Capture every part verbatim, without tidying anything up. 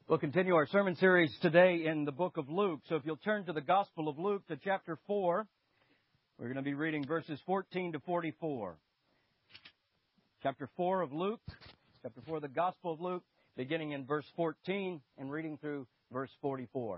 We'll continue our sermon series today in the book of Luke. So if you'll turn to the Gospel of Luke to chapter four, we're going to be reading verses fourteen to forty-four. Chapter four of Luke, chapter four of the Gospel of Luke, beginning in verse fourteen and reading through verse forty-four.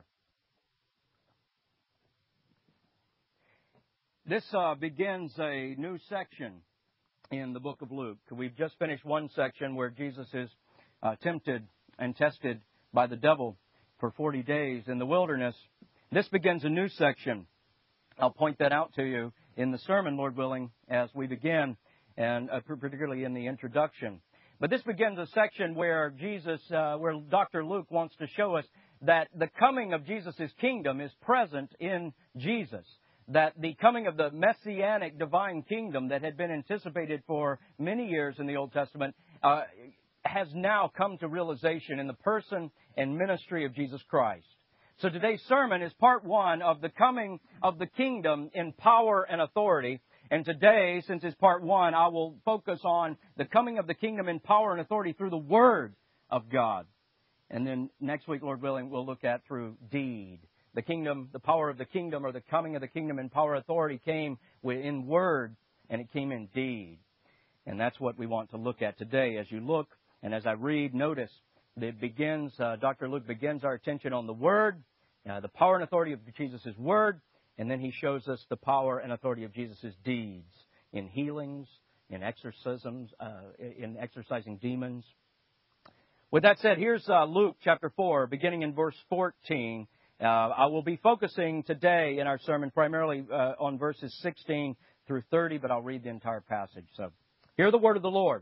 This uh, begins a new section in the book of Luke. We've just finished one section where Jesus is uh, tempted and tested by the devil for forty days in the wilderness. This begins a new section. I'll point that out to you in the sermon, Lord willing, as we begin, and uh, particularly in the introduction. But this begins a section where Jesus, uh, where Doctor Luke wants to show us that the coming of Jesus' kingdom is present in Jesus. That the coming of the messianic divine kingdom that had been anticipated for many years in the Old Testament uh, has now come to realization in the person and ministry of Jesus Christ. So today's sermon is part one of the coming of the kingdom in power and authority. And today, since it's part one, I will focus on the coming of the kingdom in power and authority through the Word of God. And then next week, Lord willing, we'll look at through deed. The kingdom, the power of the kingdom, or the coming of the kingdom in power and authority came in word, and it came in deed. And that's what we want to look at today. As you look, and as I read, notice that it begins, uh, Doctor Luke begins our attention on the Word, uh, the power and authority of Jesus' Word, and then he shows us the power and authority of Jesus' deeds in healings, in exorcisms, uh, in exorcising demons. With that said, here's uh, Luke chapter four, beginning in verse fourteen. Uh, I will be focusing today in our sermon primarily uh, on verses sixteen through thirty, but I'll read the entire passage. So, hear the word of the Lord.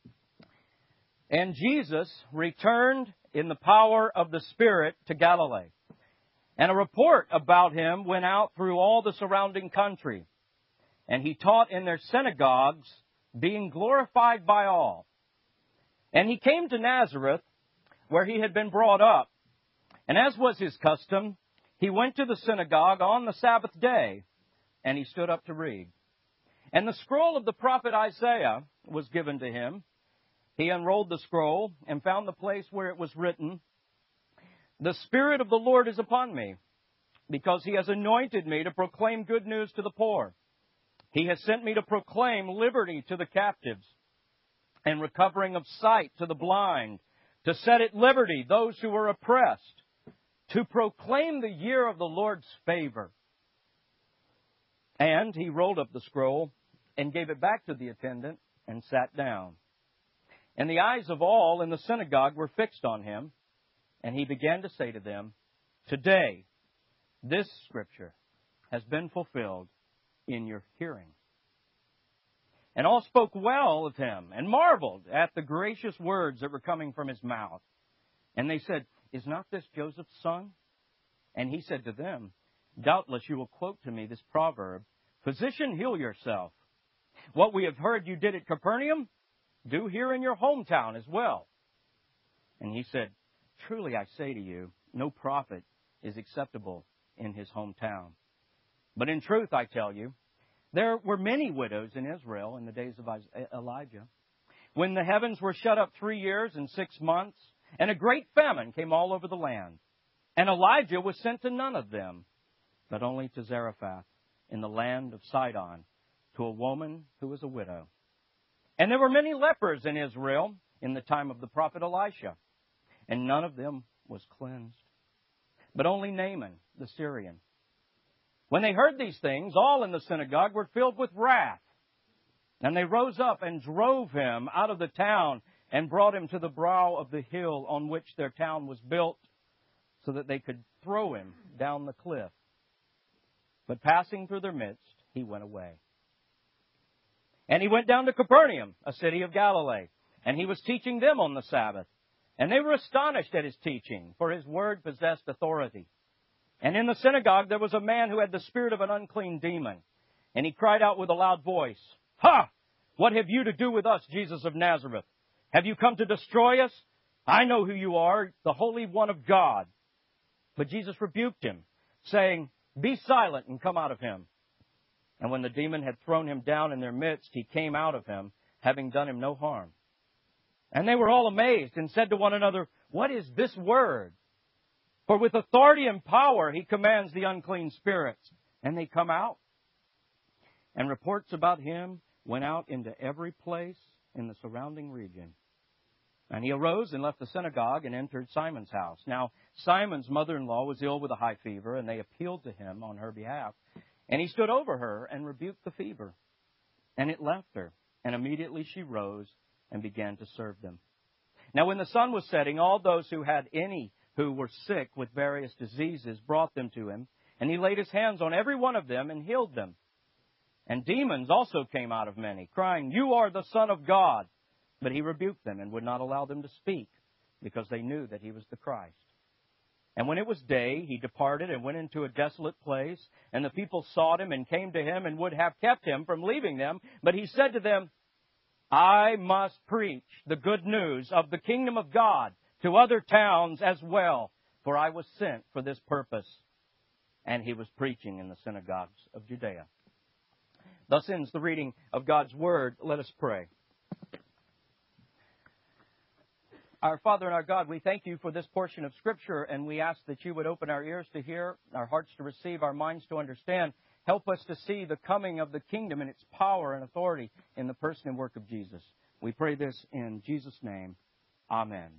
And Jesus returned in the power of the Spirit to Galilee. And a report about him went out through all the surrounding country. And he taught in their synagogues, being glorified by all. And he came to Nazareth, where he had been brought up. And as was his custom, he went to the synagogue on the Sabbath day, and he stood up to read. And the scroll of the prophet Isaiah was given to him. He unrolled the scroll and found the place where it was written, "The Spirit of the Lord is upon me, because he has anointed me to proclaim good news to the poor. He has sent me to proclaim liberty to the captives, and recovering of sight to the blind, to set at liberty those who are oppressed, to proclaim the year of the Lord's favor." And he rolled up the scroll and gave it back to the attendant and sat down. And the eyes of all in the synagogue were fixed on him. And he began to say to them, "Today, this scripture has been fulfilled in your hearing." And all spoke well of him and marveled at the gracious words that were coming from his mouth. And they said, "Is not this Joseph's son?" And he said to them, "Doubtless you will quote to me this proverb, 'Physician, heal yourself. What we have heard you did at Capernaum, do here in your hometown as well.' And he said, 'Truly I say to you, no prophet is acceptable in his hometown. But in truth I tell you, there were many widows in Israel in the days of Elijah, when the heavens were shut up three years and six months, and a great famine came all over the land. And Elijah was sent to none of them, but only to Zarephath in the land of Sidon, to a woman who was a widow. And there were many lepers in Israel in the time of the prophet Elisha, and none of them was cleansed, but only Naaman the Syrian. When they heard these things, all in the synagogue were filled with wrath. And they rose up and drove him out of the town and brought him to the brow of the hill on which their town was built, so that they could throw him down the cliff. But passing through their midst, he went away. And he went down to Capernaum, a city of Galilee, and he was teaching them on the Sabbath. And they were astonished at his teaching, for his word possessed authority. And in the synagogue there was a man who had the spirit of an unclean demon. And he cried out with a loud voice, "Ha! What have you to do with us, Jesus of Nazareth? Have you come to destroy us? I know who you are, the Holy One of God." But Jesus rebuked him, saying, "Be silent and come out of him." And when the demon had thrown him down in their midst, he came out of him, having done him no harm. And they were all amazed and said to one another, What is this word? For with authority and power he commands the unclean spirits, and they come out. And reports about him went out into every place in the surrounding region. And he arose and left the synagogue and entered Simon's house. Now, Simon's mother-in-law was ill with a high fever, and they appealed to him on her behalf. And he stood over her and rebuked the fever. And it left her, and immediately she rose and began to serve them. Now, when the sun was setting, all those who had any who were sick with various diseases brought them to him, and he laid his hands on every one of them and healed them. And demons also came out of many, crying, "You are the Son of God." But he rebuked them and would not allow them to speak, because they knew that he was the Christ. And when it was day, he departed and went into a desolate place, and the people sought him and came to him and would have kept him from leaving them. But he said to them, "I must preach the good news of the kingdom of God to other towns as well, for I was sent for this purpose." And he was preaching in the synagogues of Judea. Thus ends the reading of God's Word. Let us pray. Our Father and our God, we thank you for this portion of Scripture, and we ask that you would open our ears to hear, our hearts to receive, our minds to understand. Help us to see the coming of the kingdom and its power and authority in the person and work of Jesus. We pray this in Jesus' name. Amen.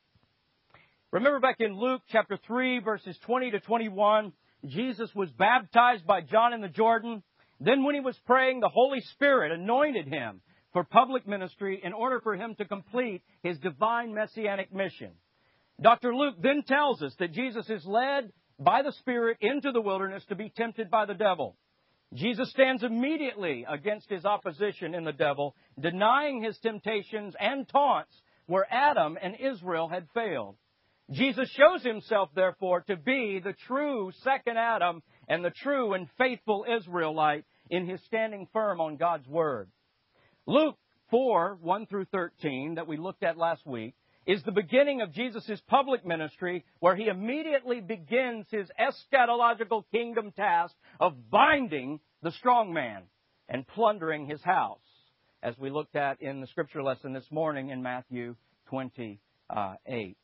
Remember back in Luke chapter three, verses twenty to twenty-one, Jesus was baptized by John in the Jordan. Then when he was praying, the Holy Spirit anointed him for public ministry in order for him to complete his divine messianic mission. Doctor Luke then tells us that Jesus is led by the Spirit into the wilderness to be tempted by the devil. Jesus stands immediately against his opposition in the devil, denying his temptations and taunts where Adam and Israel had failed. Jesus shows himself, therefore, to be the true second Adam and the true and faithful Israelite in his standing firm on God's Word. Luke four, one through thirteen, that we looked at last week, is the beginning of Jesus' public ministry, where he immediately begins his eschatological kingdom task of binding the strong man and plundering his house, as we looked at in the scripture lesson this morning in Matthew twenty-eight,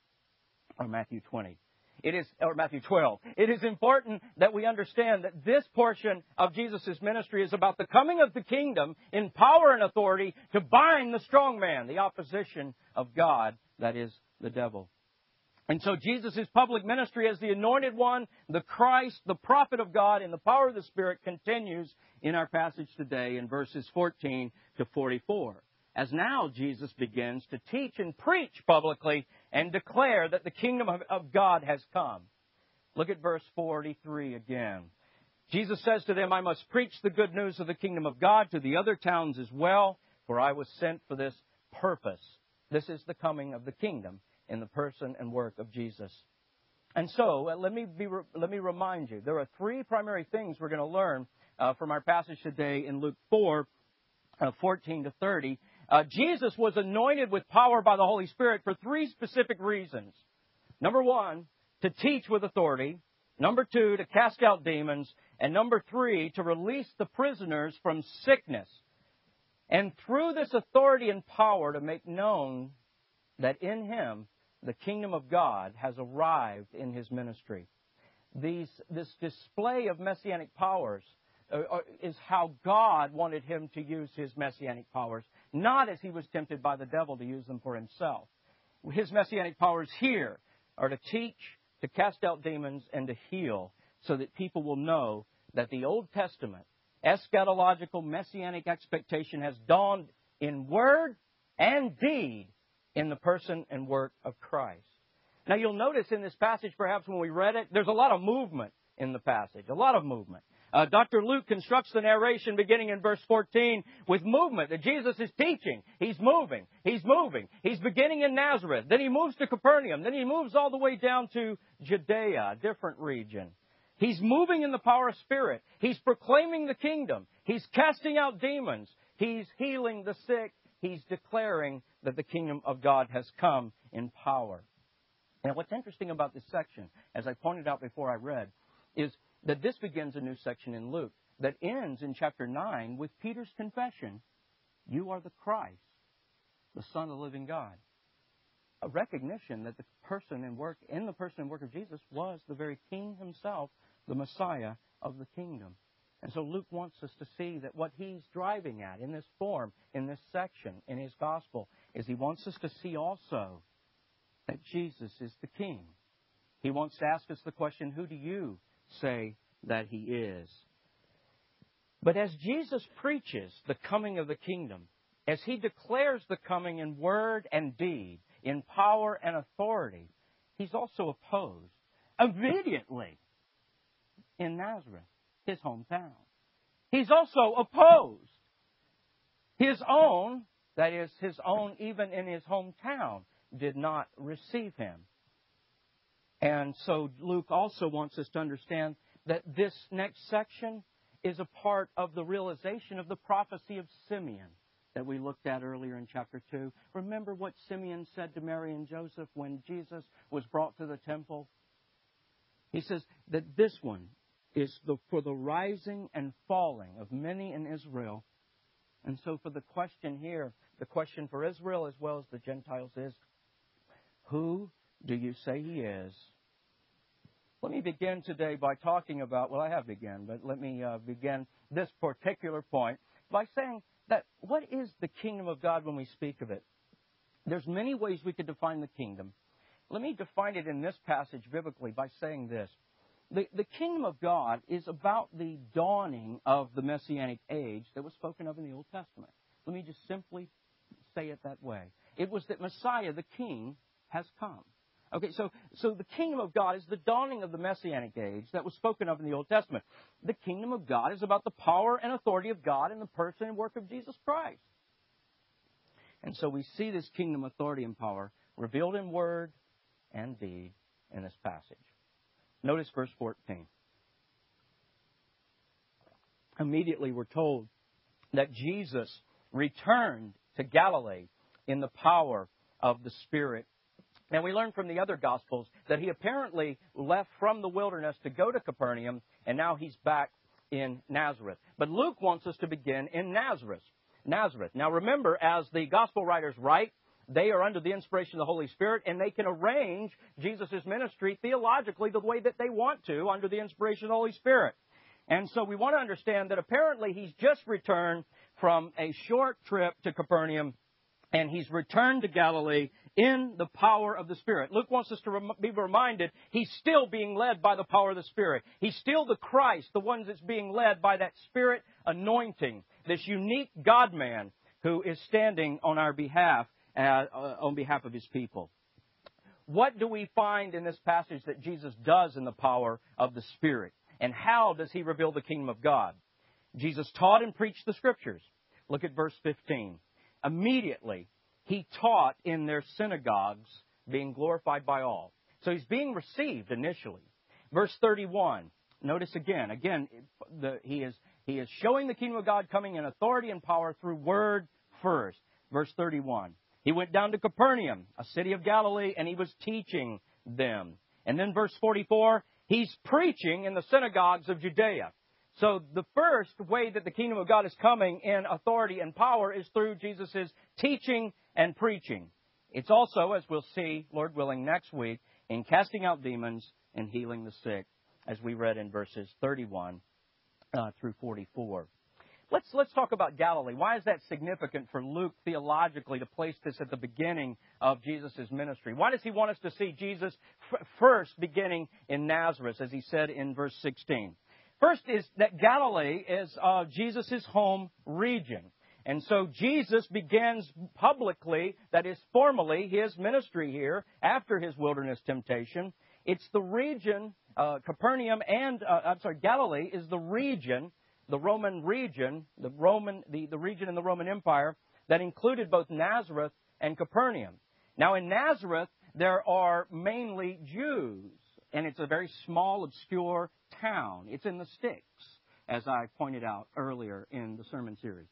or Matthew twenty. It is, or Matthew twelve. It is important that we understand that this portion of Jesus' ministry is about the coming of the kingdom in power and authority to bind the strong man, the opposition of God, that is, the devil. And so Jesus' public ministry as the anointed one, the Christ, the prophet of God, in the power of the Spirit, continues in our passage today in verses fourteen to forty-four. As now Jesus begins to teach and preach publicly and declare that the kingdom of, of God has come. Look at verse forty-three again. Jesus says to them, "I must preach the good news of the kingdom of God to the other towns as well, for I was sent for this purpose." This is the coming of the kingdom in the person and work of Jesus. And so, uh, let me be, let me remind you, there are three primary things we're going to learn uh, from our passage today in Luke four, uh, fourteen to thirty. Uh, Jesus was anointed with power by the Holy Spirit for three specific reasons. Number one, to teach with authority. Number two, to cast out demons. And number three, to release the prisoners from sickness. And through this authority and power to make known that in him the kingdom of God has arrived in his ministry. These, this display of messianic powers uh, is how God wanted him to use his messianic powers, not as he was tempted by the devil to use them for himself. His messianic powers here are to teach, to cast out demons, and to heal, so that people will know that the Old Testament eschatological messianic expectation has dawned in word and deed in the person and work of Christ. Now you'll notice in this passage, perhaps when we read it, there's a lot of movement in the passage, a lot of movement. Uh, Doctor Luke constructs the narration beginning in verse fourteen with movement that Jesus is teaching. He's moving. He's moving. He's beginning in Nazareth. Then he moves to Capernaum. Then he moves all the way down to Judea, a different region. He's moving in the power of Spirit. He's proclaiming the kingdom. He's casting out demons. He's healing the sick. He's declaring that the kingdom of God has come in power. Now, what's interesting about this section, as I pointed out before I read, is that this begins a new section in Luke that ends in chapter nine with Peter's confession, "You are the Christ, the Son of the living God." a recognition that the person and work, in the person and work of Jesus was the very King himself, the Messiah of the kingdom. And so Luke wants us to see that what he's driving at in this form, in this section, in his gospel, is he wants us to see also that Jesus is the King. He wants to ask us the question, who do you say that he is? But as Jesus preaches the coming of the kingdom, as he declares the coming in word and deed, in power and authority, he's also opposed immediately in Nazareth, his hometown. He's also opposed his own, that is, his own even in his hometown, did not receive him. And so Luke also wants us to understand that this next section is a part of the realization of the prophecy of Simeon that we looked at earlier in chapter two. Remember what Simeon said to Mary and Joseph when Jesus was brought to the temple? He says that this one is the, for the rising and falling of many in Israel. And so for the question here, the question for Israel as well as the Gentiles is, who do you say he is? Let me begin today by talking about, well, I have begun, but let me uh, begin this particular point by saying that what is the kingdom of God when we speak of it? There's many ways we could define the kingdom. Let me define it in this passage biblically by saying this. The, the kingdom of God is about the dawning of the Messianic age that was spoken of in the Old Testament. Let me just simply say it that way. It was that Messiah, the King, has come. Okay, so, so the kingdom of God is the dawning of the Messianic age that was spoken of in the Old Testament. The kingdom of God is about the power and authority of God in the person and work of Jesus Christ. And so we see this kingdom authority and power revealed in word and deed in this passage. Notice verse fourteen. Immediately we're told that Jesus returned to Galilee in the power of the Spirit. And we learn from the other Gospels that he apparently left from the wilderness to go to Capernaum, and now he's back in Nazareth. But Luke wants us to begin in Nazareth. Nazareth. Now remember, as the Gospel writers write, they are under the inspiration of the Holy Spirit, and they can arrange Jesus' ministry theologically the way that they want to under the inspiration of the Holy Spirit. And so we want to understand that apparently he's just returned from a short trip to Capernaum, and he's returned to Galilee in the power of the Spirit. Luke wants us to rem- be reminded he's still being led by the power of the Spirit. He's still the Christ, the one that's being led by that Spirit anointing, this unique God-man who is standing on our behalf, uh, uh, on behalf of his people. What do we find in this passage that Jesus does in the power of the Spirit? And how does he reveal the kingdom of God? Jesus taught and preached the Scriptures. Look at verse fifteen. Immediately, he taught in their synagogues, being glorified by all. So he's being received initially. Verse thirty-one. Notice again, again, the, he is he is showing the kingdom of God coming in authority and power through word first. Verse thirty-one. He went down to Capernaum, a city of Galilee, and he was teaching them. And then verse forty-four, he's preaching in the synagogues of Judea. So the first way that the kingdom of God is coming in authority and power is through Jesus' teaching and preaching. It's also, as we'll see, Lord willing, next week, in casting out demons and healing the sick, as we read in verses thirty-one uh, through forty-four. Let's, let's talk about Galilee. Why is that significant for Luke theologically to place this at the beginning of Jesus' ministry? Why does he want us to see Jesus f- first beginning in Nazareth, as he said in verse sixteen? First is that Galilee is uh, Jesus' home region. And so Jesus begins publicly, that is formally, his ministry here after his wilderness temptation. It's the region, uh, Capernaum and, uh, I'm sorry, Galilee is the region, the Roman region, the Roman, the, the region in the Roman Empire that included both Nazareth and Capernaum. Now in Nazareth, there are mainly Jews, and it's a very small, obscure town. It's in the sticks, as I pointed out earlier in the sermon series.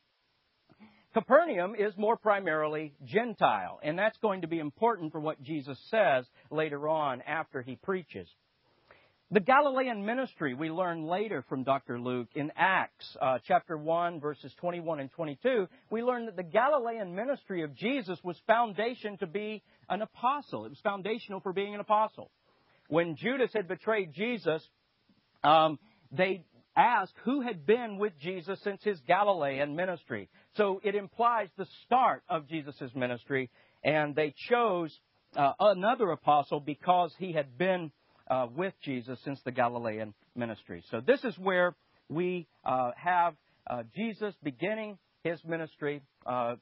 Capernaum is more primarily Gentile, and that's going to be important for what Jesus says later on after he preaches. The Galilean ministry we learn later from Doctor Luke in Acts uh, chapter one, verses twenty-one and twenty-two. We learn that the Galilean ministry of Jesus was foundation to be an apostle. It was foundational for being an apostle. When Judas had betrayed Jesus, um, they asked who had been with Jesus since his Galilean ministry. So it implies the start of Jesus' ministry, and they chose uh, another apostle because he had been uh, with Jesus since the Galilean ministry. So this is where we uh, have uh, Jesus beginning his ministry uh,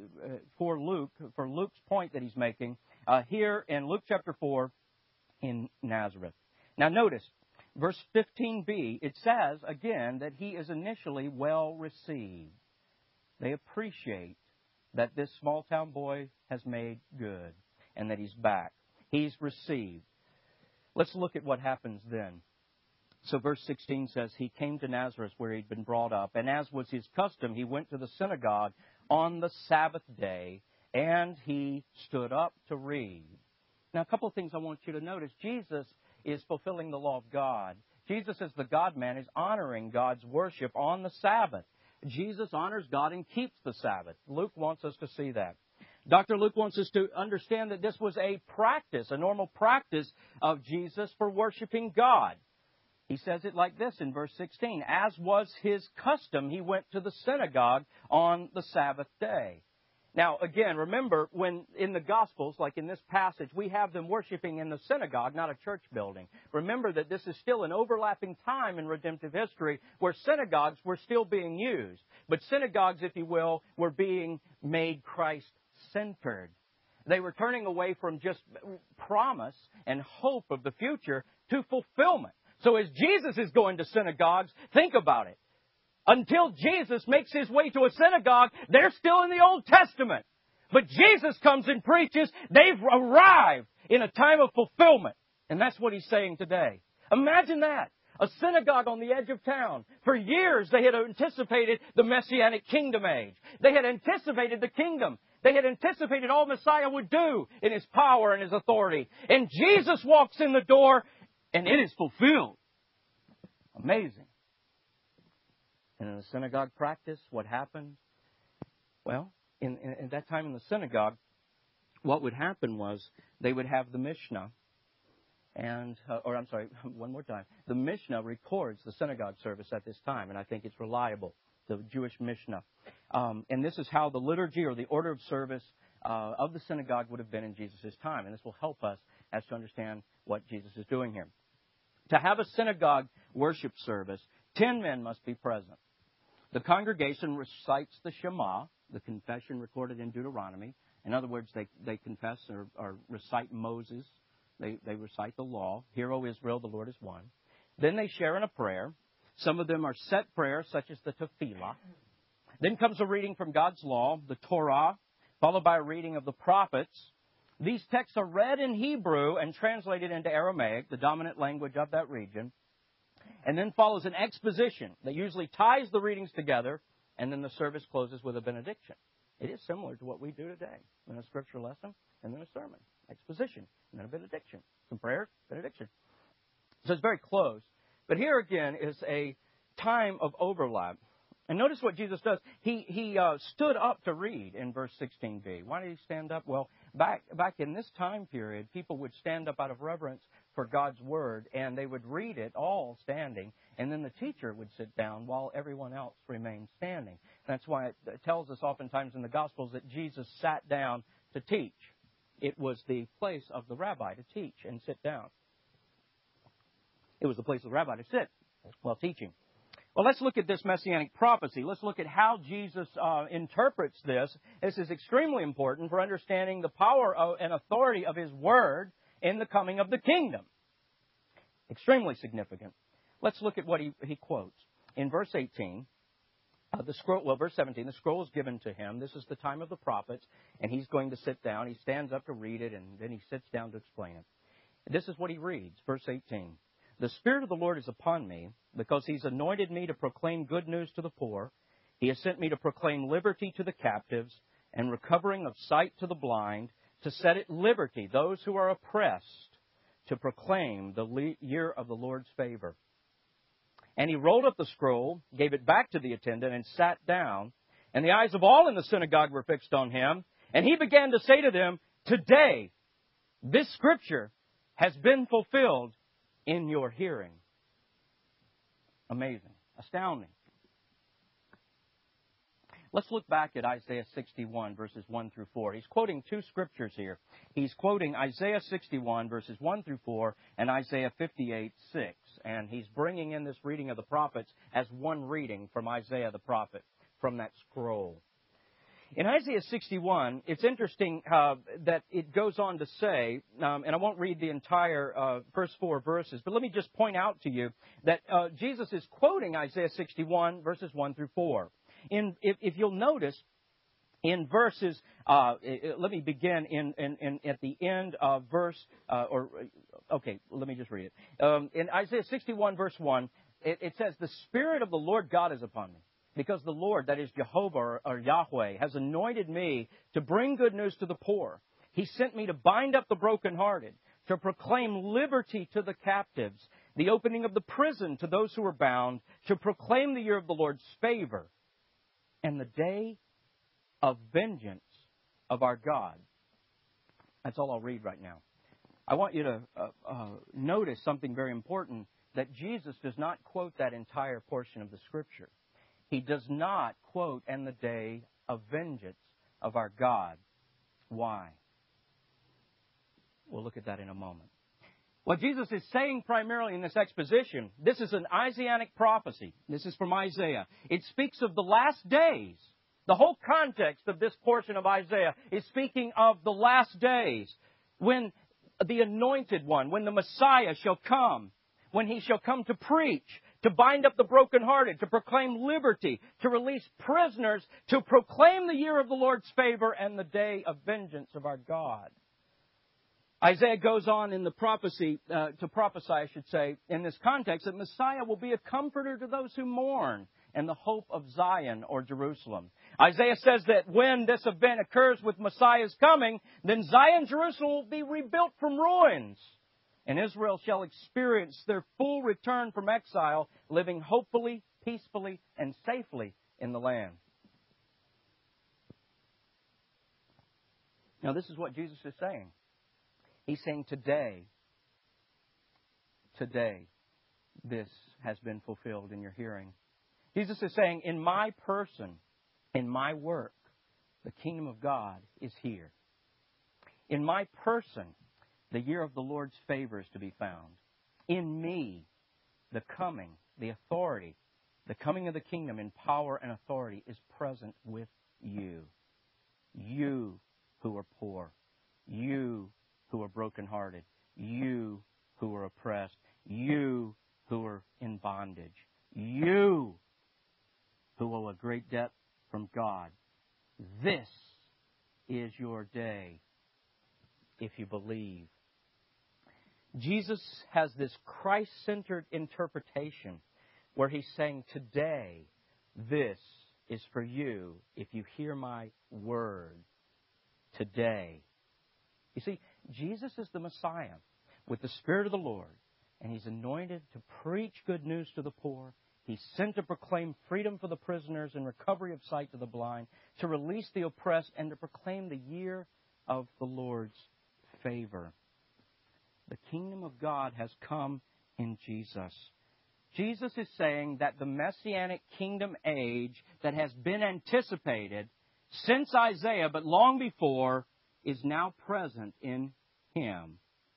for Luke, for Luke's point that he's making uh, here in Luke chapter four in Nazareth. Now notice, verse fifteen b, it says again that he is initially well received. They appreciate that this small town boy has made good and that he's back. He's received. Let's look at what happens then. So verse sixteen says, he came to Nazareth where he'd been brought up, and as was his custom, he went to the synagogue on the Sabbath day, and he stood up to read. Now, a couple of things I want you to notice. Jesus is fulfilling the law of God. Jesus, as the God-man, is honoring God's worship on the Sabbath. Jesus honors God and keeps the Sabbath. Luke wants us to see that. Doctor Luke wants us to understand that this was a practice, a normal practice of Jesus for worshiping God. He says it like this in verse sixteen. As was his custom, he went to the synagogue on the Sabbath day. Now, again, remember, when in the Gospels, like in this passage, we have them worshiping in the synagogue, not a church building. Remember that this is still an overlapping time in redemptive history where synagogues were still being used. But synagogues, if you will, were being made Christ-centered. They were turning away from just promise and hope of the future to fulfillment. So as Jesus is going to synagogues, think about it. Until Jesus makes his way to a synagogue, they're still in the Old Testament. But Jesus comes and preaches. They've arrived in a time of fulfillment. And that's what he's saying today. Imagine that. A synagogue on the edge of town. For years, they had anticipated the Messianic kingdom age. They had anticipated the kingdom. They had anticipated all Messiah would do in his power and his authority. And Jesus walks in the door, and it is fulfilled. Amazing. And in the synagogue practice, what happened? Well, in, in, in that time in the synagogue, what would happen was they would have the Mishnah. And, uh, or I'm sorry, one more time. The Mishnah records the synagogue service at this time, and I think it's reliable, the Jewish Mishnah. Um, and this is how the liturgy or the order of service uh, of the synagogue would have been in Jesus' time. And this will help us as to understand what Jesus is doing here. To have a synagogue worship service, ten men must be present. The congregation recites the Shema, the confession recorded in Deuteronomy. In other words, they, they confess or, or recite Moses. They, they recite the law. Hear, O Israel, the Lord is one. Then they share in a prayer. Some of them are set prayers, such as the Tefillah. Then comes a reading from God's law, the Torah, followed by a reading of the prophets. These texts are read in Hebrew and translated into Aramaic, the dominant language of that region. And then follows an exposition that usually ties the readings together, and then the service closes with a benediction. It is similar to what we do today. In a scripture lesson, and then a sermon, exposition, and then a benediction. Some prayers, benediction. So it's very close. But here again is a time of overlap. And notice what Jesus does. He he uh, stood up to read in verse sixteen b. Why did he stand up? Well, back back in this time period, people would stand up out of reverence for God's Word, and they would read it all standing, and then the teacher would sit down while everyone else remained standing. That's why it tells us oftentimes in the Gospels that Jesus sat down to teach. It was the place of the rabbi to teach and sit down. It was the place of the rabbi to sit while teaching. Well, let's look at this messianic prophecy. Let's look at how Jesus uh, interprets this. This is extremely important for understanding the power of, and authority of His Word in the coming of the kingdom. Extremely significant. Let's look at what he, he quotes. In verse eighteen, uh, the scroll, well, verse seventeen, the scroll is given to him. This is the time of the prophets, and he's going to sit down. He stands up to read it, and then he sits down to explain it. This is what he reads, verse eighteen. The Spirit of the Lord is upon me, because He's anointed me to proclaim good news to the poor. He has sent me to proclaim liberty to the captives and recovering of sight to the blind, to set at liberty those who are oppressed, to proclaim the year of the Lord's favor. And he rolled up the scroll, gave it back to the attendant, and sat down. And the eyes of all in the synagogue were fixed on him. And he began to say to them, Today, this Scripture has been fulfilled in your hearing. Amazing. Astounding. Let's look back at Isaiah sixty-one, verses one through four. He's quoting two scriptures here. He's quoting Isaiah sixty-one, verses one through four, and Isaiah fifty-eight, six. And he's bringing in this reading of the prophets as one reading from Isaiah the prophet, from that scroll. In Isaiah sixty-one, it's interesting uh, that it goes on to say, um, and I won't read the entire uh, first four verses, but let me just point out to you that uh, Jesus is quoting Isaiah sixty-one, verses one through four. In, if, if you'll notice, in verses, uh, let me begin in, in, in at the end of verse, uh, or okay, let me just read it. Um, in Isaiah sixty-one, verse one, it, it says, "The Spirit of the Lord God is upon me, because the Lord, that is Jehovah or, or Yahweh, has anointed me to bring good news to the poor. He sent me to bind up the brokenhearted, to proclaim liberty to the captives, the opening of the prison to those who are bound, to proclaim the year of the Lord's favor, and the day of vengeance of our God." That's all I'll read right now. I want you to uh, uh, notice something very important, that Jesus does not quote that entire portion of the Scripture. He does not quote, "and the day of vengeance of our God." Why? We'll look at that in a moment. What Jesus is saying primarily in this exposition, this is an Isaianic prophecy. This is from Isaiah. It speaks of the last days. The whole context of this portion of Isaiah is speaking of the last days, when the Anointed One, when the Messiah shall come, when He shall come to preach, to bind up the brokenhearted, to proclaim liberty, to release prisoners, to proclaim the year of the Lord's favor and the day of vengeance of our God. Isaiah goes on in the prophecy, uh, to prophesy, I should say, in this context, that Messiah will be a comforter to those who mourn and the hope of Zion or Jerusalem. Isaiah says that when this event occurs with Messiah's coming, then Zion, Jerusalem will be rebuilt from ruins, and Israel shall experience their full return from exile, living hopefully, peacefully, and safely in the land. Now, this is what Jesus is saying. He's saying today, today, this has been fulfilled in your hearing. Jesus is saying, in my person, in my work, the kingdom of God is here. In my person, the year of the Lord's favor is to be found. In me, the coming, the authority, the coming of the kingdom in power and authority is present with you. You who are poor. You who are brokenhearted. You who are oppressed. You who are in bondage. You who owe a great debt from God. This is your day if you believe. Jesus has this Christ-centered interpretation where He's saying, today, this is for you if you hear my word. Today. You see, Jesus is the Messiah with the Spirit of the Lord, and He's anointed to preach good news to the poor. He's sent to proclaim freedom for the prisoners and recovery of sight to the blind, to release the oppressed, and to proclaim the year of the Lord's favor. The kingdom of God has come in Jesus. Jesus is saying that the Messianic kingdom age that has been anticipated since Isaiah, but long before, is now present in Him.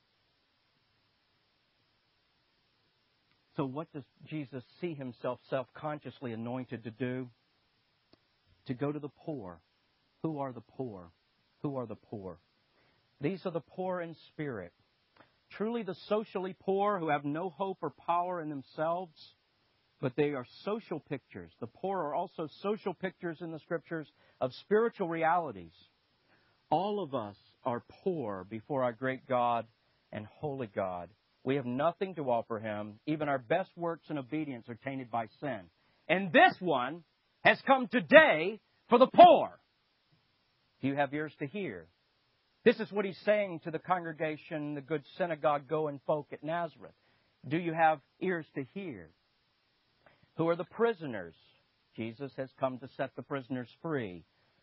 So what does Jesus see Himself self-consciously anointed to do? To go to the poor. Who are the poor? Who are the poor? These are the poor in spirit. Truly the socially poor who have no hope or power in themselves, but they are social pictures. The poor are also social pictures in the Scriptures of spiritual realities. All of us are poor before our great God and holy God. We have nothing to offer Him. Even our best works and obedience are tainted by sin. And this one has come today for the poor. Do you have ears to hear? This is what He's saying to the congregation, the good synagogue-going folk at Nazareth. Do you have ears to hear? Who are the prisoners? Jesus has come to set the prisoners free.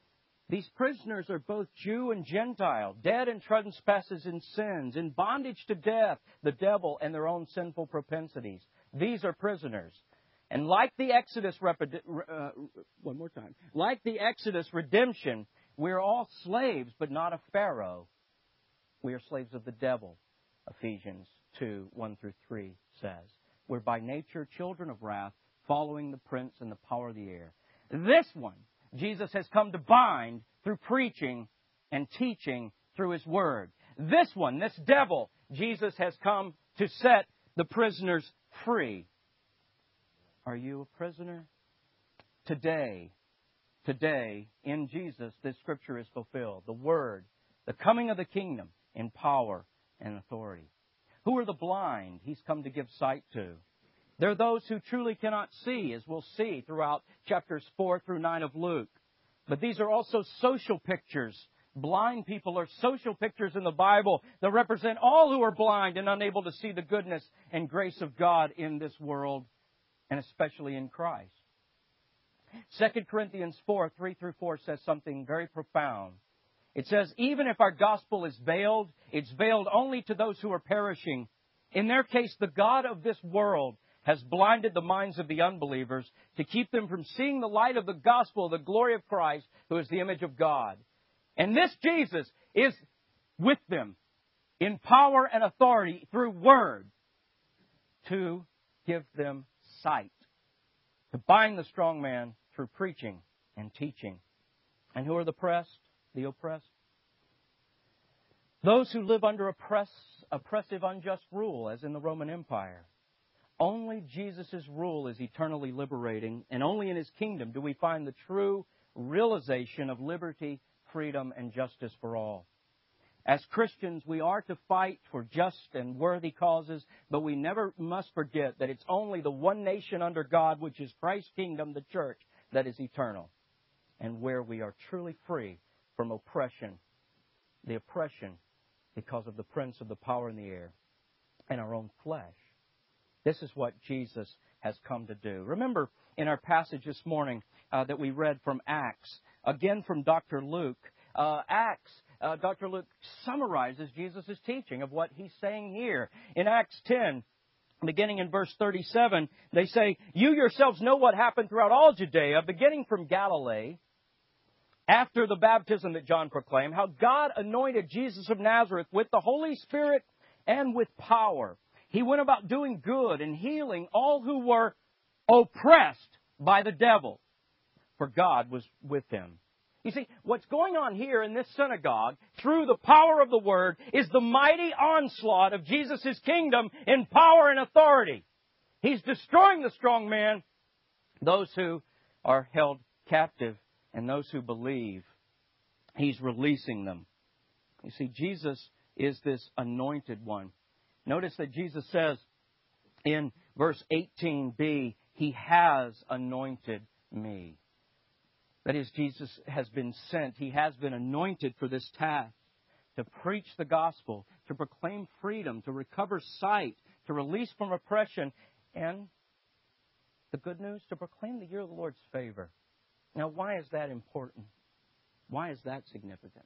These prisoners are both Jew and Gentile, dead in trespasses and sins, in bondage to death, the devil, and their own sinful propensities. These are prisoners. And like the Exodus, uh, one more time, like the Exodus redemption, we're all slaves, but not of Pharaoh. We are slaves of the devil, Ephesians two, one through three says. We're by nature children of wrath, following the prince and the power of the air. This one, Jesus has come to bind through preaching and teaching through His Word. This one, this devil, Jesus has come to set the prisoners free. Are you a prisoner? Today, today, in Jesus, this Scripture is fulfilled. The Word, the coming of the kingdom in power and authority. Who are the blind He's come to give sight to? There are those who truly cannot see, as we'll see throughout chapters four through nine of Luke. But these are also social pictures. Blind people are social pictures in the Bible that represent all who are blind and unable to see the goodness and grace of God in this world, and especially in Christ. Second Corinthians four, three through four says something very profound. It says, even if our gospel is veiled, it's veiled only to those who are perishing. In their case, the God of this world has blinded the minds of the unbelievers to keep them from seeing the light of the gospel, the glory of Christ, who is the image of God. And this Jesus is with them in power and authority through word to give them sight, to bind the strong man through preaching and teaching. And who are the oppressed? The oppressed? Those who live under oppress, oppressive, unjust rule, as in the Roman Empire. Only Jesus' rule is eternally liberating, and only in His kingdom do we find the true realization of liberty, freedom, and justice for all. As Christians, we are to fight for just and worthy causes, but we never must forget that it's only the one nation under God, which is Christ's kingdom, the church, that is eternal, and where we are truly free from oppression, the oppression because of the prince of the power in the air and our own flesh. This is what Jesus has come to do. Remember in our passage this morning uh, that we read from Acts, again from Doctor Luke, uh, Acts, uh, Doctor Luke summarizes Jesus' teaching of what he's saying here. In Acts ten, beginning in verse thirty-seven, they say, you yourselves know what happened throughout all Judea, beginning from Galilee, after the baptism that John proclaimed, how God anointed Jesus of Nazareth with the Holy Spirit and with power. He went about doing good and healing all who were oppressed by the devil, for God was with him. You see, what's going on here in this synagogue, through the power of the Word, is the mighty onslaught of Jesus' kingdom in power and authority. He's destroying the strong man, those who are held captive, and those who believe. He's releasing them. You see, Jesus is this anointed one. Notice that Jesus says in verse eighteen b, He has anointed me. That is, Jesus has been sent. He has been anointed for this task, to preach the gospel, to proclaim freedom, to recover sight, to release from oppression, and the good news, to proclaim the year of the Lord's favor. Now, why is that important? Why is that significant?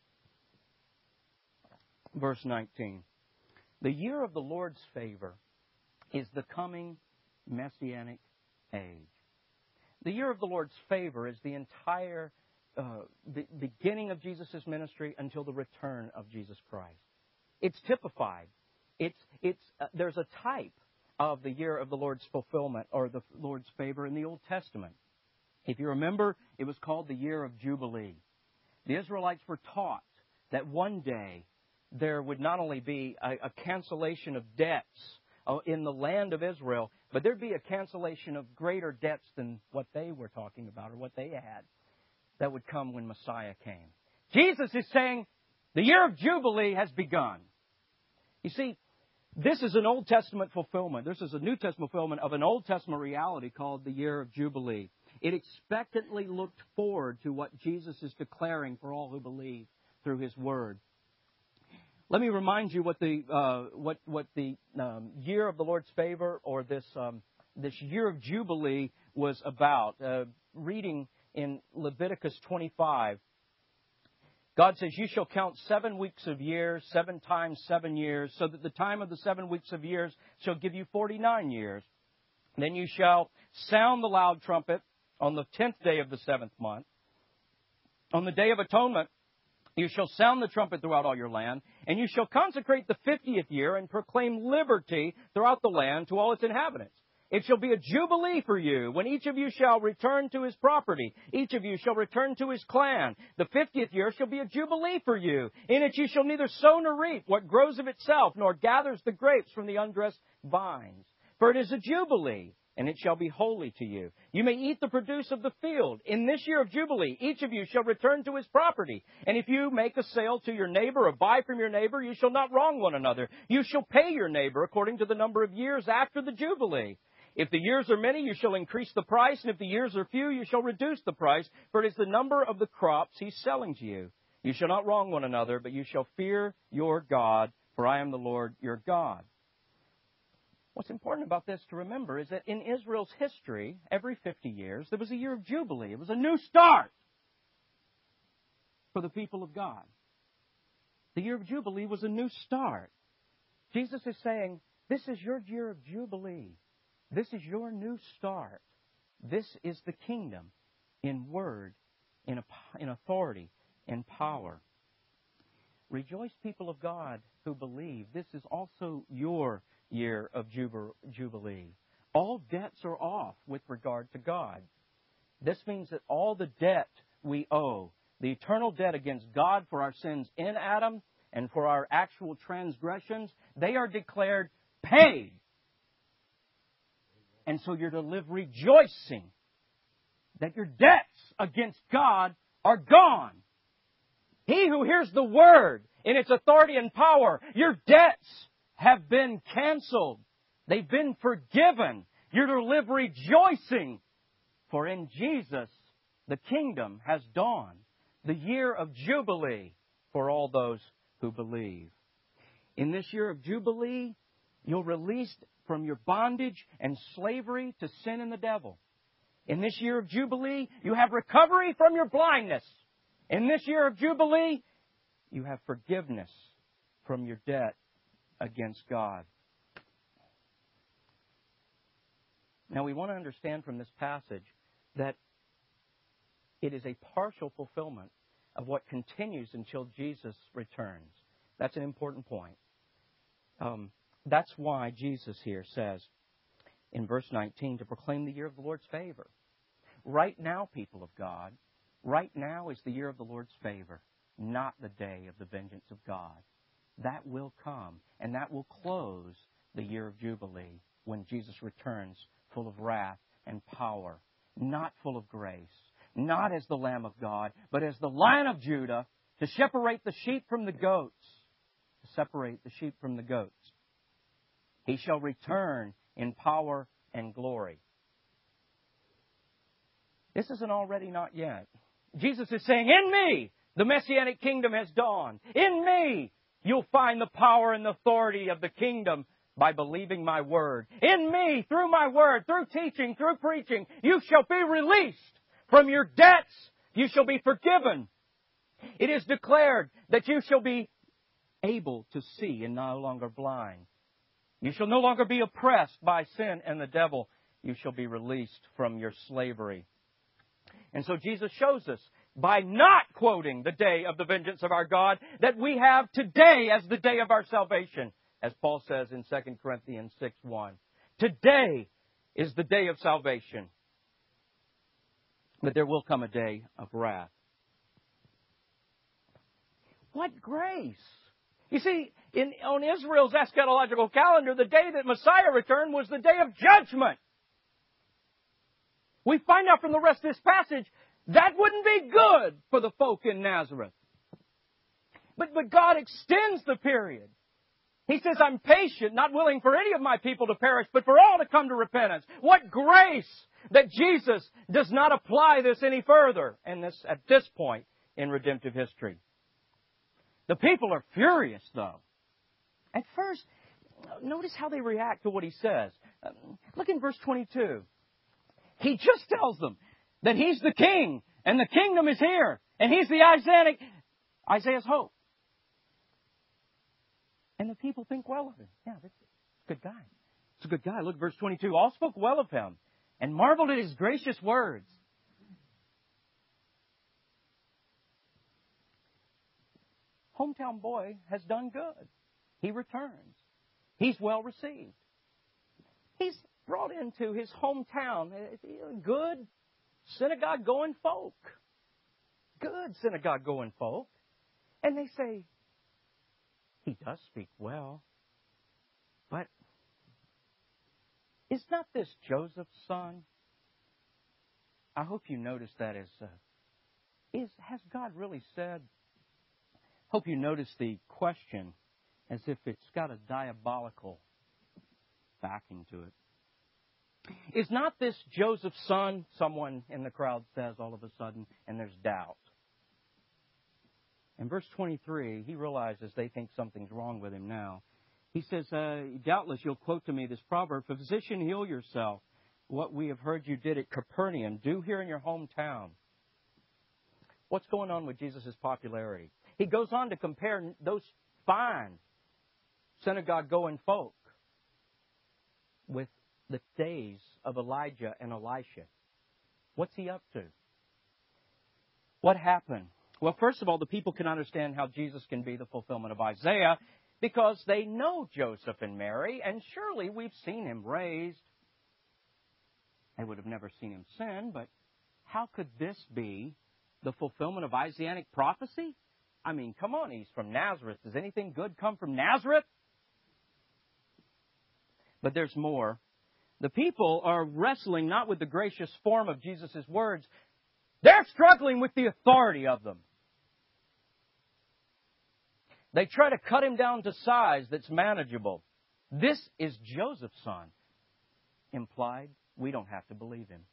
Verse nineteen. The year of the Lord's favor is the coming Messianic age. The year of the Lord's favor is the entire uh, be- beginning of Jesus' ministry until the return of Jesus Christ. It's typified. It's it's uh, there's a type of the year of the Lord's fulfillment or the Lord's favor in the Old Testament. If you remember, it was called the year of Jubilee. The Israelites were taught that one day there would not only be a, a cancellation of debts uh, in the land of Israel, but there'd be a cancellation of greater debts than what they were talking about or what they had that would come when Messiah came. Jesus is saying the year of Jubilee has begun. You see, this is an Old Testament fulfillment. This is a New Testament fulfillment of an Old Testament reality called the year of Jubilee. It expectantly looked forward to what Jesus is declaring for all who believe through His Word. Let me remind you what the uh, what what the um, year of the Lord's favor, or this um, this year of Jubilee, was about. Uh, reading in Leviticus twenty-five, God says, you shall count seven weeks of years, seven times seven years, so that the time of the seven weeks of years shall give you forty-nine years. Then you shall sound the loud trumpet on the tenth day of the seventh month. On the day of atonement, you shall sound the trumpet throughout all your land, and you shall consecrate the fiftieth year and proclaim liberty throughout the land to all its inhabitants. It shall be a jubilee for you, when each of you shall return to his property. Each of you shall return to his clan. The fiftieth year shall be a jubilee for you. In it you shall neither sow nor reap what grows of itself, nor gathers the grapes from the undressed vines. For it is a jubilee, and it shall be holy to you. You may eat the produce of the field. In this year of Jubilee, each of you shall return to his property. And if you make a sale to your neighbor or buy from your neighbor, you shall not wrong one another. You shall pay your neighbor according to the number of years after the Jubilee. If the years are many, you shall increase the price, and if the years are few, you shall reduce the price, for it is the number of the crops he's selling to you. You shall not wrong one another, but you shall fear your God, for I am the Lord your God. What's important about this to remember is that in Israel's history, every fifty years, there was a year of Jubilee. It was a new start for the people of God. The year of Jubilee was a new start. Jesus is saying, this is your year of Jubilee. This is your new start. This is the kingdom in word, in, in authority, in power. Rejoice, people of God who believe. This is also your year of Jubilee. All debts are off with regard to God. This means that all the debt we owe, the eternal debt against God for our sins in Adam and for our actual transgressions, they are declared paid. And so you're to live rejoicing that your debts against God are gone. He who hears the word in its authority and power, your debts have been canceled. They've been forgiven. You're to live rejoicing. For in Jesus, the kingdom has dawned. The year of Jubilee for all those who believe. In this year of Jubilee, you're released from your bondage and slavery to sin and the devil. In this year of Jubilee, you have recovery from your blindness. In this year of Jubilee, you have forgiveness from your debt against God. Now, we want to understand from this passage that it is a partial fulfillment of what continues until Jesus returns. That's an important point. Um, that's why Jesus here says in verse nineteen to proclaim the year of the Lord's favor. Right now, people of God, right now is the year of the Lord's favor, not the day of the vengeance of God. That will come, and that will close the year of Jubilee when Jesus returns full of wrath and power, not full of grace, not as the Lamb of God, but as the Lion of Judah to separate the sheep from the goats, to separate the sheep from the goats. He shall return in power and glory. This is an already not yet. Jesus is saying, in me, the Messianic kingdom has dawned. In me, you'll find the power and the authority of the kingdom by believing my word. In me, through my word, through teaching, through preaching, you shall be released from your debts. You shall be forgiven. It is declared that you shall be able to see and no longer blind. You shall no longer be oppressed by sin and the devil. You shall be released from your slavery. And so Jesus shows us, by not quoting the day of the vengeance of our God, that we have today as the day of our salvation, as Paul says in Second Corinthians six one. Today is the day of salvation. But there will come a day of wrath. What grace! You see, in, on Israel's eschatological calendar, the day that Messiah returned was the day of judgment. We find out from the rest of this passage that wouldn't be good for the folk in Nazareth. But, but God extends the period. He says, I'm patient, not willing for any of my people to perish, but for all to come to repentance. What grace that Jesus does not apply this any further and this, at this point in redemptive history. The people are furious, though. At first, notice how they react to what he says. Look in verse twenty-two. He just tells them that he's the king and the kingdom is here and he's the Isaac, Isaiah's hope. And the people think well of him. Yeah, that's a good guy. It's a good guy. Look, verse twenty-two. All spoke well of him and marveled at his gracious words. Hometown boy has done good. He returns. He's well received. He's brought into his hometown good synagogue-going folk. Good synagogue-going folk. And they say, he does speak well. But is not this Joseph's son? I hope you notice that as, uh, is, has God really said? Hope you notice the question as if it's got a diabolical backing to it. Is not this Joseph's son? Someone in the crowd says all of a sudden, and there's doubt. In verse twenty-three, he realizes they think something's wrong with him now. He says, uh, doubtless you'll quote to me this proverb, physician, heal yourself. What we have heard you did at Capernaum, do here in your hometown. What's going on with Jesus' popularity? He goes on to compare those fine synagogue-going folk with the days of Elijah and Elisha. What's he up to? What happened? Well, first of all, the people can understand how Jesus can be the fulfillment of Isaiah because they know Joseph and Mary, and surely we've seen him raised. They would have never seen him sin, but how could this be the fulfillment of Isaianic prophecy? I mean, come on, he's from Nazareth. Does anything good come from Nazareth? But there's more. The people are wrestling not with the gracious form of Jesus' words. They're struggling with the authority of them. They try to cut him down to size that's manageable. This is Joseph's son. Implied, we don't have to believe him.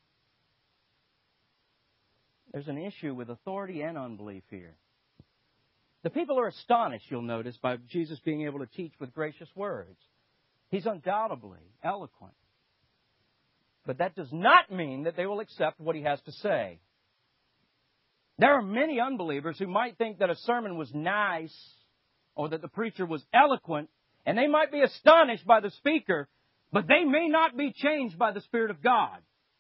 There's an issue with authority and unbelief here. The people are astonished, you'll notice, by Jesus being able to teach with gracious words. He's undoubtedly eloquent. But that does not mean that they will accept what he has to say. There are many unbelievers who might think that a sermon was nice or that the preacher was eloquent, and they might be astonished by the speaker, but they may not be changed by the Spirit of God.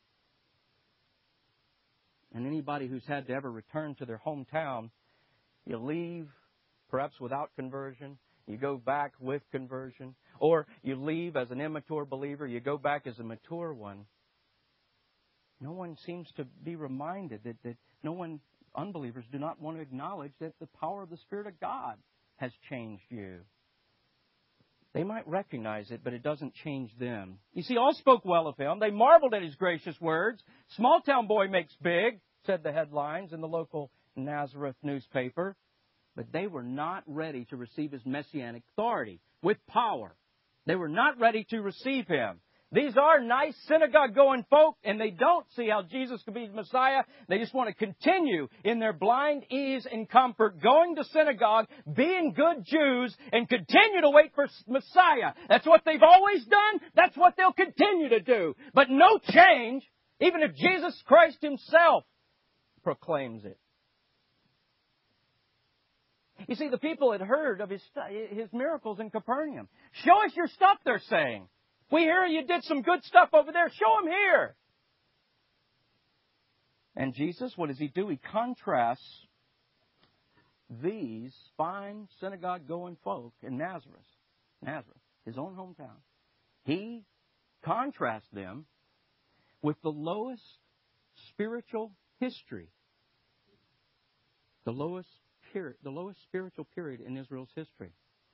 And anybody who's had to ever return to their hometown, you leave perhaps without conversion, you go back with conversion, or you leave as an immature believer, you go back as a mature one. No one seems to be reminded that, that no one, unbelievers do not want to acknowledge that the power of the Spirit of God has changed you. They might recognize it, but it doesn't change them. You see, all spoke well of him. They marveled at his gracious words. Small town boy makes big, said the headlines in the local Nazareth newspaper. But they were not ready to receive his messianic authority with power. They were not ready to receive him. These are nice synagogue-going folk, and they don't see how Jesus could be the Messiah. They just want to continue in their blind ease and comfort, going to synagogue, being good Jews, and continue to wait for Messiah. That's what they've always done. That's what they'll continue to do. But no change, even if Jesus Christ himself proclaims it. You see, the people had heard of his, his miracles in Capernaum. Show us your stuff, they're saying. We hear you did some good stuff over there. Show them here. And Jesus, what does he do? He contrasts these fine synagogue-going folk in Nazareth, Nazareth, his own hometown. He contrasts them with the lowest spiritual history, the lowest period, the lowest spiritual period in Israel's history.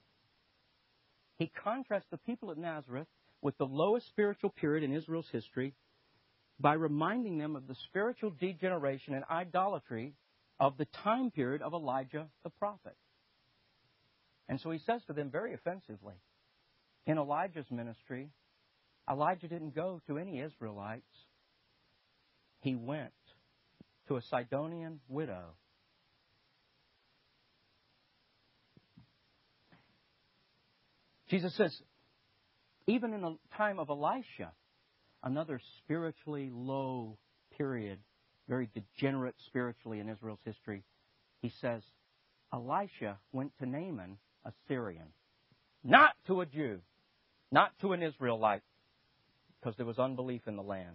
He contrasts the people of Nazareth with the lowest spiritual period in Israel's history by reminding them of the spiritual degeneration and idolatry of the time period of Elijah the prophet. And so he says to them very offensively, in Elijah's ministry, Elijah didn't go to any Israelites. He went to a Sidonian widow. Jesus says, even in the time of Elisha, another spiritually low period, very degenerate spiritually in Israel's history, he says, Elisha went to Naaman, a Syrian, not to a Jew, not to an Israelite, because there was unbelief in the land.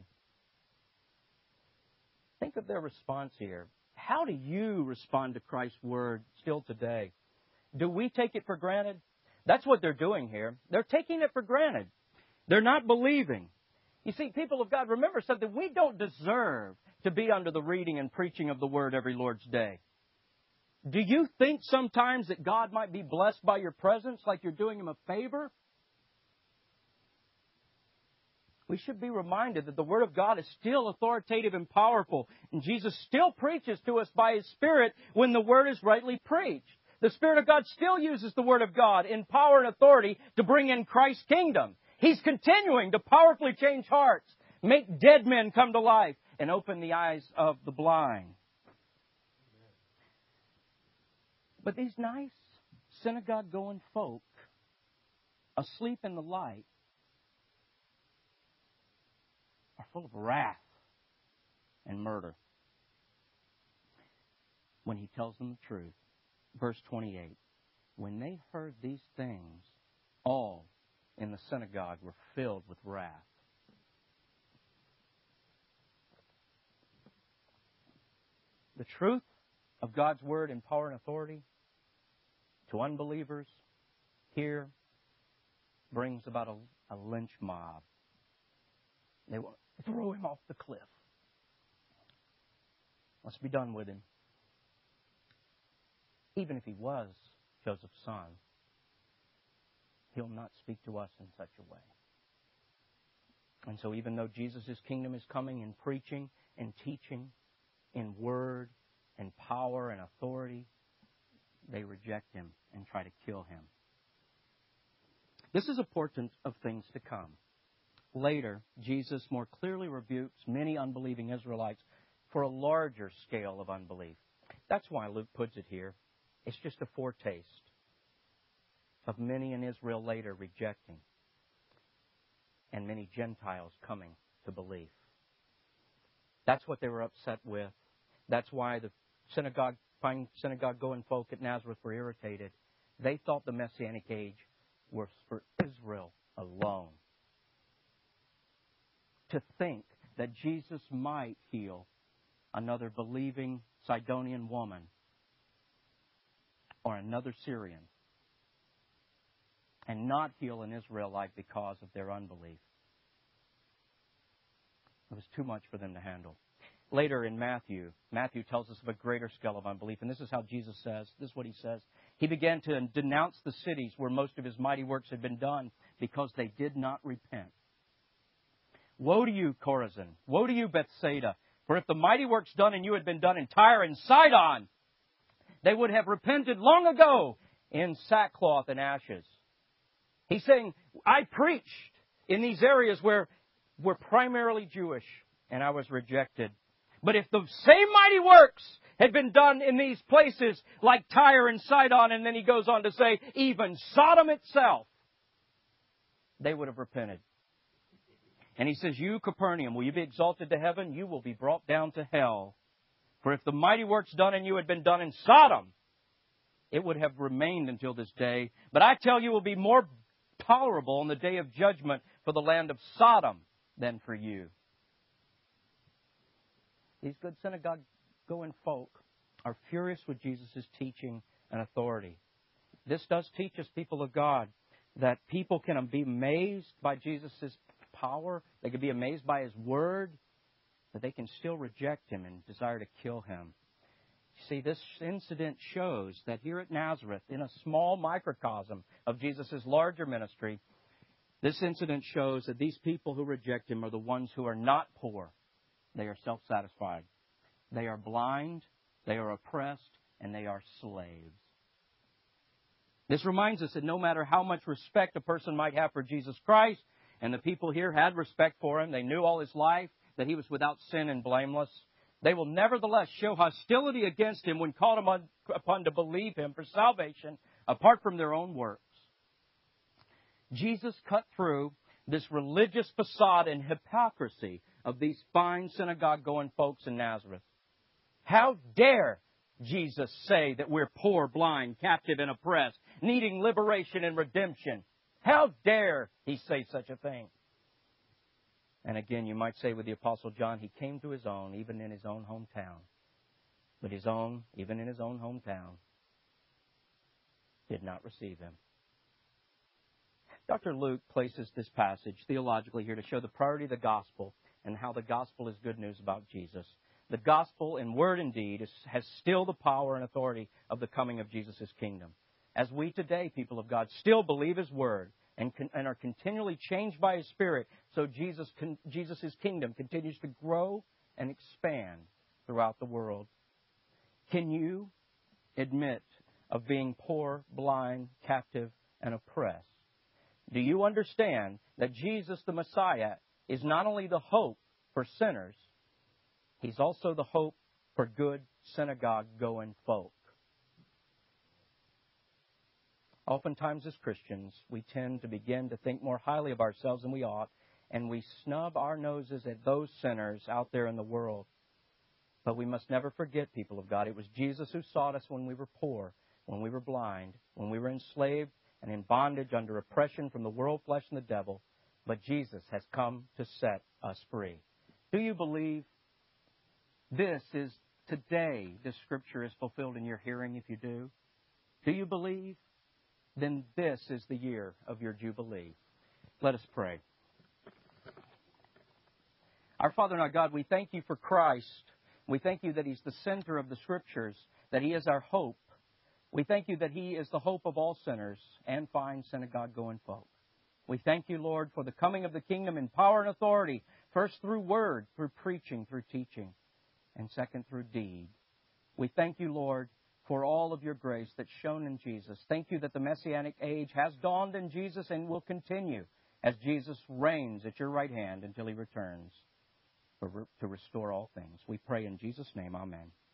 Think of their response here. How do you respond to Christ's word still today? Do we take it for granted? That's what they're doing here. They're taking it for granted. They're not believing. You see, people of God, remember something. We don't deserve to be under the reading and preaching of the word every Lord's Day. Do you think sometimes that God might be blessed by your presence like you're doing Him a favor? We should be reminded that the Word of God is still authoritative and powerful. And Jesus still preaches to us by His Spirit when the Word is rightly preached. The Spirit of God still uses the Word of God in power and authority to bring in Christ's kingdom. He's continuing to powerfully change hearts, make dead men come to life, and open the eyes of the blind. But these nice synagogue-going folk, asleep in the light, are full of wrath and murder. When He tells them the truth, verse twenty-eight, when they heard these things, all in the synagogue were filled with wrath. The truth of God's Word in power and authority to unbelievers here brings about a, a lynch mob. They want to throw Him off the cliff. Let's be done with Him. Even if He was Joseph's son, He'll not speak to us in such a way. And so even though Jesus' kingdom is coming in preaching and teaching, in word and power and authority, they reject Him and try to kill Him. This is a portent of things to come. Later, Jesus more clearly rebukes many unbelieving Israelites for a larger scale of unbelief. That's why Luke puts it here. It's just a foretaste of many in Israel later rejecting and many Gentiles coming to belief. That's what they were upset with. That's why the synagogue, fine synagogue-going folk at Nazareth were irritated. They thought the Messianic age was for Israel alone. To think that Jesus might heal another believing Sidonian woman or another Syrian and not heal an Israelite because of their unbelief. It was too much for them to handle. Later in Matthew, Matthew tells us of a greater scale of unbelief, and this is how Jesus says, this is what He says. He began to denounce the cities where most of His mighty works had been done because they did not repent. Woe to you, Chorazin! Woe to you, Bethsaida! For if the mighty works done in you had been done in Tyre and Sidon, they would have repented long ago in sackcloth and ashes. He's saying, I preached in these areas where we're primarily Jewish, and I was rejected. But if the same mighty works had been done in these places like Tyre and Sidon, and then he goes on to say, even Sodom itself, they would have repented. And he says, you, Capernaum, will you be exalted to heaven? You will be brought down to hell. For if the mighty works done in you had been done in Sodom, it would have remained until this day. But I tell you, it will be more tolerable on the day of judgment for the land of Sodom than for you. These good synagogue-going folk are furious with Jesus' teaching and authority. This does teach us, people of God, that people can be amazed by Jesus' power. They can be amazed by His word, but they can still reject Him and desire to kill Him. You see, this incident shows that here at Nazareth, in a small microcosm of Jesus' larger ministry, this incident shows that these people who reject Him are the ones who are not poor. They are self-satisfied. They are blind, they are oppressed, and they are slaves. This reminds us that no matter how much respect a person might have for Jesus Christ, and the people here had respect for Him, they knew all His life, that He was without sin and blameless, they will nevertheless show hostility against Him when called upon to believe Him for salvation apart from their own works. Jesus cut through this religious facade and hypocrisy of these fine synagogue-going folks in Nazareth. How dare Jesus say that we're poor, blind, captive, and oppressed, needing liberation and redemption? How dare He say such a thing? And again, you might say with the Apostle John, He came to His own, even in His own hometown. But His own, even in His own hometown, did not receive Him. Doctor Luke places this passage theologically here to show the priority of the gospel and how the gospel is good news about Jesus. The gospel in word and deed is, has still the power and authority of the coming of Jesus' kingdom. As we today, people of God, still believe His word and, con, and are continually changed by His Spirit, so Jesus con, Jesus' kingdom continues to grow and expand throughout the world. Can you admit of being poor, blind, captive, and oppressed? Do you understand that Jesus the Messiah is not only the hope for sinners, He's also the hope for good synagogue-going folk? Oftentimes as Christians, we tend to begin to think more highly of ourselves than we ought, and we snub our noses at those sinners out there in the world. But we must never forget, people of God, it was Jesus who sought us when we were poor, when we were blind, when we were enslaved and in bondage under oppression from the world, flesh, and the devil. But Jesus has come to set us free. Do you believe this is today, this Scripture is fulfilled in your hearing if you do? Do you believe? Then this is the year of your Jubilee. Let us pray. Our Father and our God, we thank You for Christ. We thank You that He's the center of the Scriptures, that He is our hope. We thank You that He is the hope of all sinners and fine synagogue-going folk. We thank You, Lord, for the coming of the kingdom in power and authority, first through word, through preaching, through teaching, and second through deed. We thank You, Lord, for all of Your grace that's shown in Jesus. Thank You that the Messianic age has dawned in Jesus and will continue as Jesus reigns at Your right hand until He returns to restore all things. We pray in Jesus' name, amen.